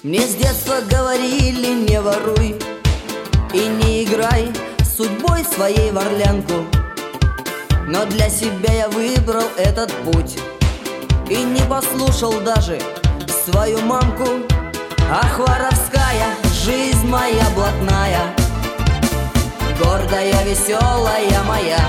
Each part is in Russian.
Мне с детства говорили: не воруй и не играй судьбой своей в орлянку. Но для себя я выбрал этот путь и не послушал даже свою мамку. Ах, воровская жизнь моя блатная, гордая, веселая моя.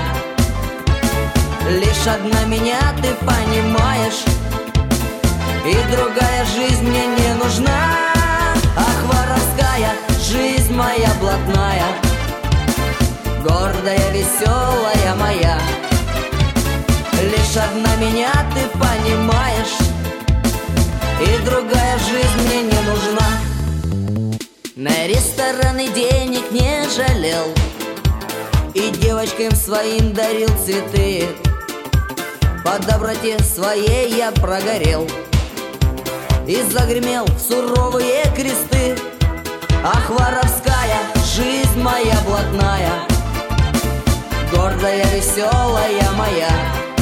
Лишь одна меня ты понимаешь, и другая жизнь мне не нужна. Ах, воровская жизнь моя блатная, гордая, веселая моя. Лишь одна меня ты понимаешь, и другая жизнь мне не нужна. На рестораны денег не жалел, и девочкам своим дарил цветы. По доброте своей я прогорел и загремел в суровые кресты. Ах, воровская жизнь моя блатная, гордая, веселая моя.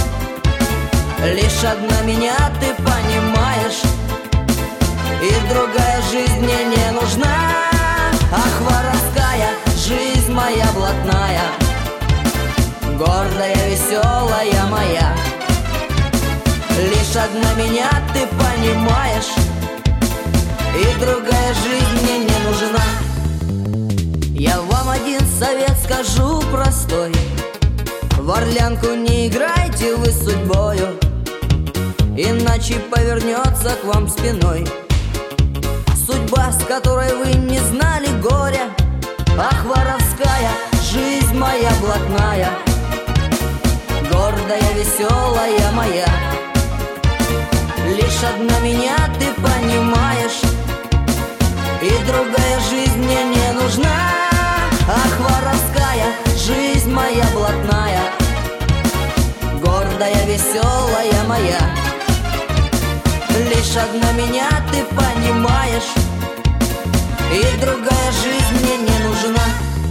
Лишь одна меня ты понимаешь, и другая жизнь мне не нужна. Ах, воровская жизнь моя блатная, гордая, веселая моя. Лишь одна меня ты понимаешь, и другая жизнь мне не нужна. Я вам один совет скажу простой: в орлянку не играйте вы с судьбою, иначе повернется к вам спиной судьба, с которой вы не знали горя. Ах, воровская жизнь моя блатная, гордая, веселая моя. Лишь одна меня ты понимаешь, и другая жизнь мне не нужна. Ах, воровская жизнь моя блатная, гордая, веселая моя. Лишь одна меня ты понимаешь, и другая жизнь мне не нужна.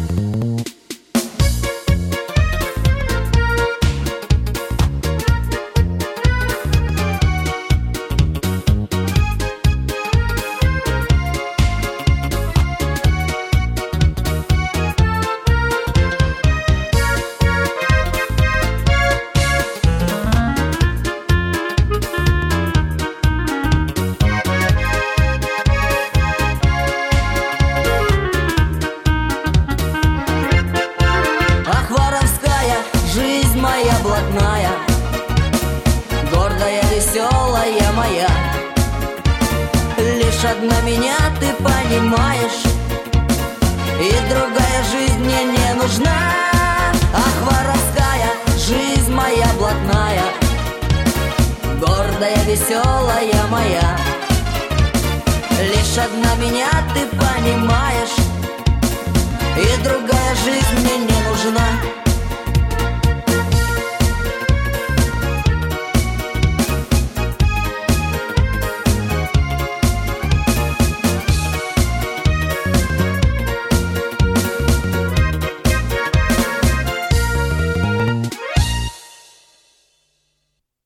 Моя блатная, гордая, веселая моя. Лишь одна меня ты понимаешь, и другая жизнь мне не нужна. Ах, воровская жизнь моя блатная, гордая, веселая моя. Лишь одна меня ты понимаешь, и другая жизнь мне не нужна.